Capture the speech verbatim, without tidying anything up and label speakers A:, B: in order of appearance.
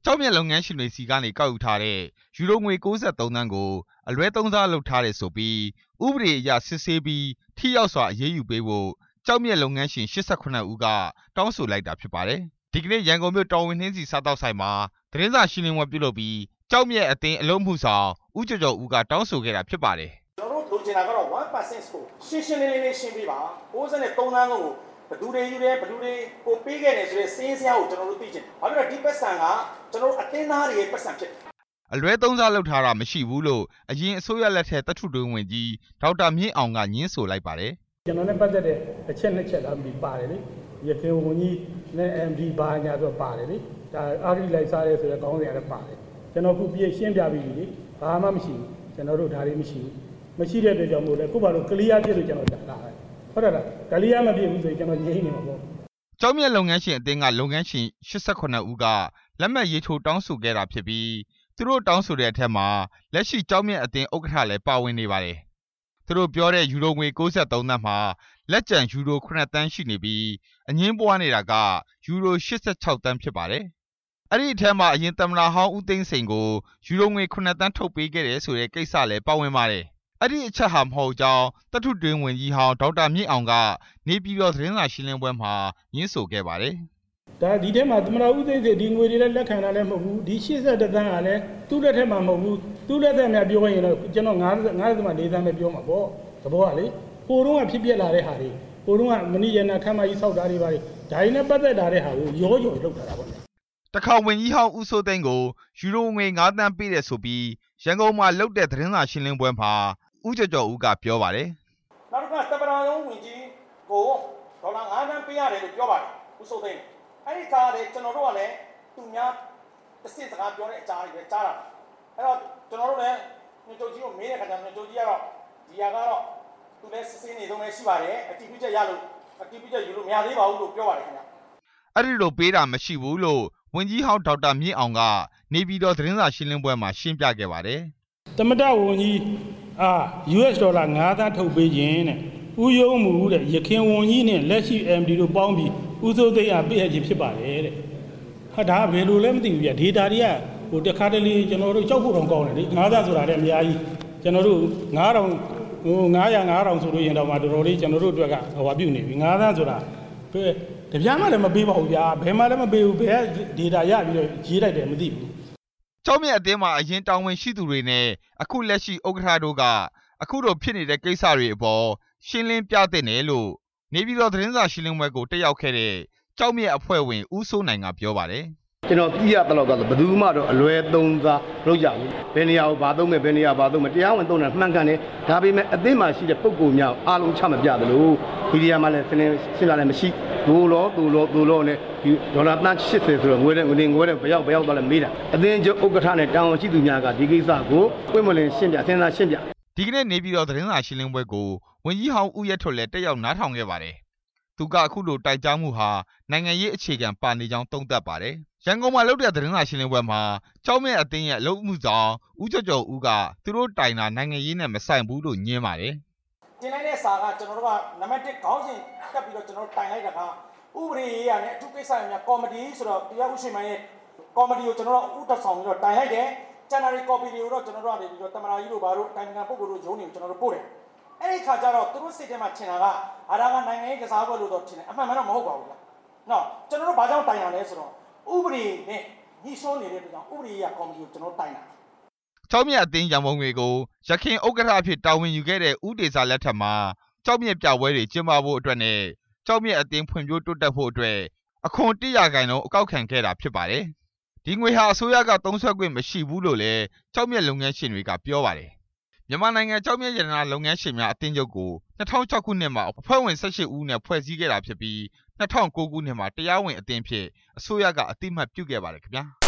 A: ကျောက်မျက်လုပ်ငန်းရှင်တွေစီကနေကောက်ယူထားတဲ့ယူရိုငွေ၉၃သန်းကိုအလွဲသုံးစားလုပ်ထားတယ်ဆိုပြီးဥပဒေအရစစ်ဆေးပြီးထိရောက်စွာအရေးယူပေးဖို့ကျောက်မျက်လုပ်ငန်းရှင်၈၈ဦးကတောင်းဆိုလိုက်တာဖြစ်ပါတယ်။ဒီကနေ့ရန်ကုန်မြို့တော်ဝင်နှင်းစီစားတောက်ဆိုင်မှာသတင်းစာရှင်းလင်းပွဲပြုလုပ်ပြီးကျောက်မျက်အသင်းအလုပ်မှုဆောင်ဦးကျော်ကျော်ဦးကတောင်းဆိုခဲ့တာဖြစ်ပါတယ်
B: ။ကျွန်တော်တို့လိုချင်တာကတော့ one percent ကိုရှင်းရှင်းလင်းလင်းရှင်းပေးပါ၉၃သန်းကိုဘယ်သူတွေယူတယ်ဘယ်သူတွေကိုပေးခဲ့တယ်ဆိုတဲ့စင်းစရာကိုကျွန်တော်တို့သိချင်ဘာလို့လဲဒီပတ်စံကကျွန်တော်တို့အတင်းသားတွေရဲ့ပတ်စံဖြစ်
A: အလွဲသုံးစားလုပ်ထားတာမရှိဘူးလို့အရင်အစိုးရလက်ထက်တထုတွင်းဝင်ကြီးဒေါက်တာမြင့်အောင်ကညင်းဆိုလိုက်ပါတယ်
C: ကျွန်တော်နဲ့ပတ်သက်တဲ့အချက်နှစ်ချက်လားပြီးပါတယ်လေရခင်ဝန်ကြီးနဲ့ M D ဘာညာဆိုပါတယ်လေဒါအာဂရိလိုက်စားရဲဆိုတဲ့ကောင်းစရာလည်းပါတယ်ကျွန်တော်ခုပြည့်ရှင်းပြပြီးပြီလေဘာမှမရှိဘူးကျွန်တော်တို့ဒါတွေမရှိဘူးမရှိတဲ့အတွက်ကြောင့်မို့လဲခုပါလို့ကလီယာပြည့်လို့ကျွန်တော်တာလာဟုတ်တယ်လားကလီယာမပြည့်ဘူးဆိုရင်ကျွန်တော်ငြိမ်းနေမှာပေါ့
A: ကျောက်မျက်လုပ်ငန်းရှင်အသင်းကလုပ်ငန်းရှင်၈၈ဦးကလက်မှတ်ရေးထိုးတောင်းဆိုခဲ့တာဖြစ်ပြီးသူတို့တောင်းဆိုတဲ့အထက်မှာလက်ရှိကျောက်မျက်အသင်းဥက္ကဋ္ဌလည်းပါဝင်နေပါတယ်သူတို့ပြောတဲ့ယူရိုငွေ၉၃သန်းမှာလက်ကျန်ယူရို၇သန်းရှိနေပြီးအငင်းပွားနေတာကယူရို၈၆သန်းဖြစ်ပါတယ်အဲ့ဒီအထက်မှာအရင်သမ္မတဟောင်းဦးသိန်းစိန်ကိုယူရိုငွေ၇သန်းထုတ်ပေးခဲ့တယ်ဆိုတဲ့ကိစ္စလည်းပါဝင်ပါတယ်အဲ့ဒီအချက်ဟာမဟုတ်ကြောင်းတထုတွင်းဝင်ကြီးဟောင်းဒေါက်တာမြင့်အောင်ကနေပြည်တော်သတင်းစာရှင်းလင်းပွဲမှာညင်းဆိုခဲ့ပါတယ်
C: ဒါဒီထဲမှာသမ္မတဦးသိန်းစိန်ဒီငွေတွေလည်းလက်ခံတာလည်းမဟုတ်ဘူးဒီ၈၁သန်းကလည်းသူ့လက်ထက်မှာမဟုတ်ဘူးသူ့လက်ထက်များပြောရင်တော့ကျွန်တော်၅၅.၄သန်းပဲပြောမှာပေါ့သဘောကလေပိုတော့ကဖြစ်ပြလာတဲ့ဟာတွေပိုတော့ကမဏိရဏခမ်းမကြီးစောက်တာတွေပါဒါတွေနဲ့ပတ်သက်တာတဲ့ဟာကိုရောရောလောက်တာပေါ့
A: တခါဝင်ကြီးဟောင်းဦးစိုးသိန်းကိုယူရိုငွေ၅သန်းပေးတယ်ဆိုပြီးရန်ကုန်မှာလုပ်တဲ့သတင်းစာရှင်းလင်းပွဲမှာဦးကျော်ကျော်ဦးကပြောပါတယ်
B: နောက်တစ်ခါသမ္မတရုံးဝင်ကြီးကိုဒေါ်လာ၅သန်းပေးရတယ်လို့ပြောပါတယ်ဦးစိုးသိန်းအဲ့ဒီကားလေကျွန်တော်တို့ကလည်းသူများတစ်စစ်စကားပြောတဲ့အကြားကြီးပဲကြားတာအဲ့တော့ကျွန်တော်တို့လည်းညို့ကြီးကိုမေးတဲ့ခါကျတော့ညို့ကြီးကတော့ဒီဟာကတော့သူလည်းစစ်စင်းနေသုံးလည်းရှိပါတယ်အတီးပြချက်ရလို့အတီးပြချက်ယူလို့မရသေးပါဘူးလို့ပြောပါတယ်ခင်ဗျ
A: အဲ့ဒီလိုပေးတာမရှိဘူးလို့ဝင်ကြီးဟောင်းဒေါက်တာမြင့်အောင်ကနေပြည်တော်သတင်းစာရှင်းလင်းပွဲမှာရှင်းပြခဲ့ပါတယ်
C: သမ္မတဝန်ကြီးအာ ယူအက်စ် ဒေါ်လာ၅သန်းထုတ်ပေးခြင်းတဲ့ဥယုံမှုတဲ့ရခင်ဝန်ကြီးနဲ့လက်ရှိ M D တို့ပေါင်းပြီးဥစိုးသိန်းအားပေးရခြင်းဖြစ်ပါတယ်တဲ့ဟာဒါဘယ်လိုလဲမသိဘူးပြဒေတာတွေကဟိုတခါတလေကျွန်တော်တို့ကြောက်ဖို့တော့ကောင်းတယ်လေ၅သန်းဆိုတာလည်းအများကြီးကျွန်တော်တို့၅ထောင်ဟို900 9000ဆိုလို့ရင်တော့မှတော်တော်လေးကျွန်တော်တို့အတွက်ကဟိုပြုနေပြီ၅သန်းဆိုတာတပြားမှလည်းမပေးပါဘူးဗျာဘယ်မှလည်းမပေးဘူးဘယ်ကဒေတာရပြီးတော့ရေးလိုက်တယ်မသိဘူး
A: ကျောက်မျက်အသင်းမှာအရင်တာဝန်ရှိသူတွေနဲ့အခုလက်ရှိဥက္ကဋ္ဌတို့ကအခုတော့ဖြစ်နေတဲ့ကိစ္စတွေအပေါ်ရှင်းလင်းပြသင့်တယ်လို့နေပြည်တော်သတင်းစာရှင်းလင်းပွဲကိုတက်ရောက်ခဲ့တဲ့ကျောက်မျက်အဖွဲ့ဝင်ဦးစိုးနိုင်ကပြောပါတယ်
D: ကျွန်တော်ပြရတဲ့လောက်ကတော့ဘယ်သူမှတော့အလွဲသုံးစားလုပ်ကြဘူးဘယ်နေရာကိုဘာသုံးမယ်ဘယ်နေရာဘာသုံးမယ်တရားဝင်သုံးတာမှန်ကန်တယ်ဒါပေမဲ့အသင်းမှာရှိတဲ့ပုံကိုများအားလုံးချမပြသလိုဒီနေရာမှာလည်းစဉ်းစဉ်းစားလည်းမရှိဘူးလို့သူလို့သူလို့နဲ့ဒီဒေါ်လာသန်း၈၀ဆိုတော့ငွေတဲ့ငွေငွေတဲ့ဘယ်ရောက်ဘယ်ရောက်သွားလဲမေးတာအသင်းချုပ်ဥက္ကဋ္ဌနဲ့တာဝန်ရှိသူများကဒီကိစ္စကိုပွင့်မလင်းရှင်းပြစဉ်းစားရှင်းပြ
A: ဒီကနေ့နေပြည်တော်သတင်းစာရှင်းလင်းပွဲကိုဝန်ကြီးဟောင်းဦးရဲထွဋ်လည်းတက်ရောက်နားထောင်ခဲ့ပါတယ်သူကအခုလိုတိုက်ကြားမှုဟာနိုင်ငံရေးအခြေခံပါနေကြောင်းသုံးသပ်ပါတယ်ရန်ကုန်မှာလုပ်တဲ့သတင်းစာရှင်းလင်းပွဲမှာကျောက်မျက်အသင်းရဲ့အလုပ်မှုဆောင်ဦးကျော်ကျော်ဦးကသူတို့တိုင်တာနိုင်ငံရေးနဲ့မဆိုင်ဘူးလို့ညင်းပါတယ်
B: တင်လိုက်တဲ့စာကကျွန်တော်တို့ကနံပါတ်၁ခေါင်းစဉ်တက်ပြီးတော့ကျွန်တော်တို့တိုင်လိုက်တာကဥပဒေရေးရနဲ့အထူးကိစ္စတွေများကော်မတီဆိုတော့တရားဥပဒေမှန်ရဲ့ကော်မတီကိုကျွန်တော်တို့ဥတက်ဆောင်ပြီးတော့တိုင်လိုက်တယ်ကျန်တာတွေကော်ပီတွေကိုတော့ကျွန်တော်တို့ကနေပြီးတော့တမနာကြီးတို့ဘာလို့တိုင်ငံပုဂ္ဂိုလ်တို့ရုံးနေကျွန်တော်တို့ပို့တယ်အဲ့ဒီခါကျတော့သူတို့စိတ်ထဲမှာထင်တာကအာဒါကနိုင်ငံရေးကစားပွဲလို့တော့ထင်တယ်အမှန်မှန်တော့မဟုတ်ပါဘူးဗျနော်ကျွန်တော်တို့ဘာကြောင့်တိုင်ရလဲဆိုတော့ဥပဒေနဲ့ညှိစွန်းနေတဲ့ကြောင့်ဥပဒေရေးကော်မတီကိုကျွန်တော်တိုင်တာ
A: ကျောက်မျက်အသင်းရံပုံငွေကိုရခင်ဥက္ကဋ္ဌအဖြစ်တာဝန်ယူခဲ့တဲ့ဦးဒေစာလက်ထက်မှာကျောက်မျက်ပြပွဲတွေကျင်းပဖို့အတွက်နဲ့ကျောက်မျက်အသင်းဖွံ့ဖြိုးတိုးတက်ဖို့အတွက်အခွန်တစ်ရာခိုင်နှုန်းအကောက်ခံခဲ့တာဖြစ်ပါတယ်ဒီငွေဟာအစိုးရကသုံးစွဲခွင့်မရှိဘူးလို့လည်းကျောက်မျက်လုပ်ငန်းရှင်တွေကပြောပါတယ်မြန်မာနိုင်ငံကျောက်မျက်ရတနာလုပ်ငန်းရှင်များအသင်းချုပ်ကို၂၀၀၆ခုနှစ်မှာအဖွဲ့ဝင်၁၈ဦးနဲ့ဖွဲ့စည်းခဲ့တာဖြစ်ပြီး၂၀၀၉ခုနှစ်မှာတရားဝင်အသင်းဖြစ်အစိုးရကအသိအမှတ်ပြုခဲ့ပါတယ်ခင်ဗျာ